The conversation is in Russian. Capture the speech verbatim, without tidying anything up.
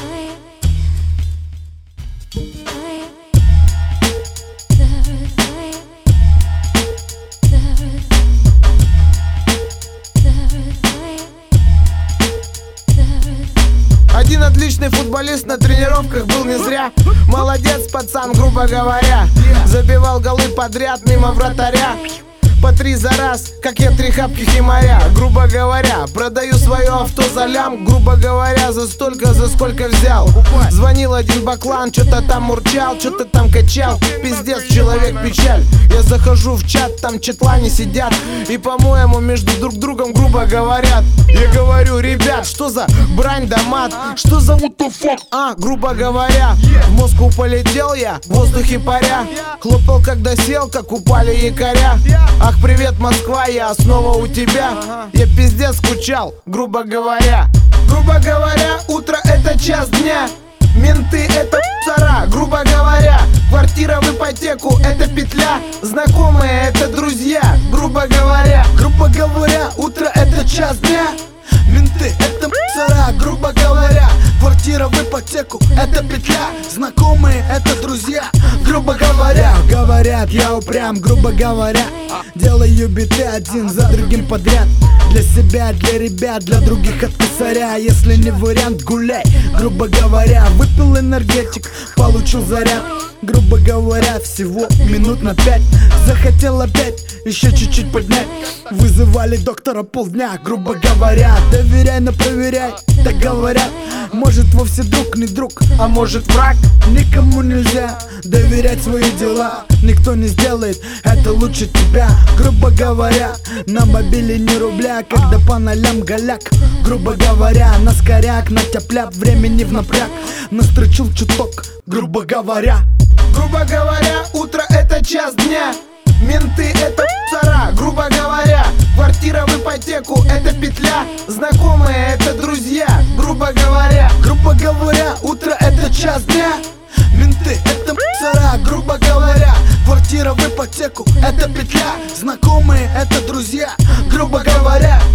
Один отличный футболист на тренировках был не зря. Молодец, пацан, грубо говоря. Забивал голы подряд мимо вратаря. По три за раз, как я три хапки химаря. Грубо говоря, продаю свое авто за лям. Грубо говоря, за столько, за сколько взял. Звонил один баклан, что-то там мурчал, что-то там качал. Пиздец, человек печаль. Я захожу в чат, там чатлане сидят и, по-моему, между друг другом грубо говорят. Я говорю: ребят, что за брань да мат? Что за what the fuck? А, грубо говоря, в Москву полетел я, в воздухе паря. Хлопал, когда сел, как упали якоря. Ах, привет, Москва, я снова у тебя. Я пиздец скучал, грубо говоря. Грубо говоря, утро это час дня. Менты это псара, грубо говоря. Квартира в ипотеку это петля. Знакомые это друзья, грубо говоря. Грубо говоря, утро это час дня. Менты это псара, грубо говоря. Квартира в ипотеку это петля. Знакомые это друзья, грубо говоря. Говорят, я упрям, грубо говоря. Делаю биты один за другим подряд. Для себя, для ребят, для других от косаря. Если не вариант, гуляй, грубо говоря. Выпил энергетик, получил заряд. Грубо говоря, всего минут на пять. Захотел опять еще чуть-чуть поднять. Вызывали доктора полдня, грубо говоря. Доверяй, но проверяй, так говорят. Может вовсе друг, не друг, а может враг. Никому нельзя доверять свои дела. Никто не сделает это лучше тебя, грубо говоря. На мобиле не рубля, когда по нолям голяк. Грубо говоря, на скоряк, на тяп-ляп, времени в напряг. Настрочил чуток, грубо говоря. Грубо говоря, утро это час дня. Менты это псара, грубо говоря. Квартира в ипотеку это петля. Знакомые это друзья, грубо говоря. Грубо говоря, утро это час дня. Менты это псара, грубо говоря. Квартира в ипотеку это петля. Знакомые это друзья, грубо говоря.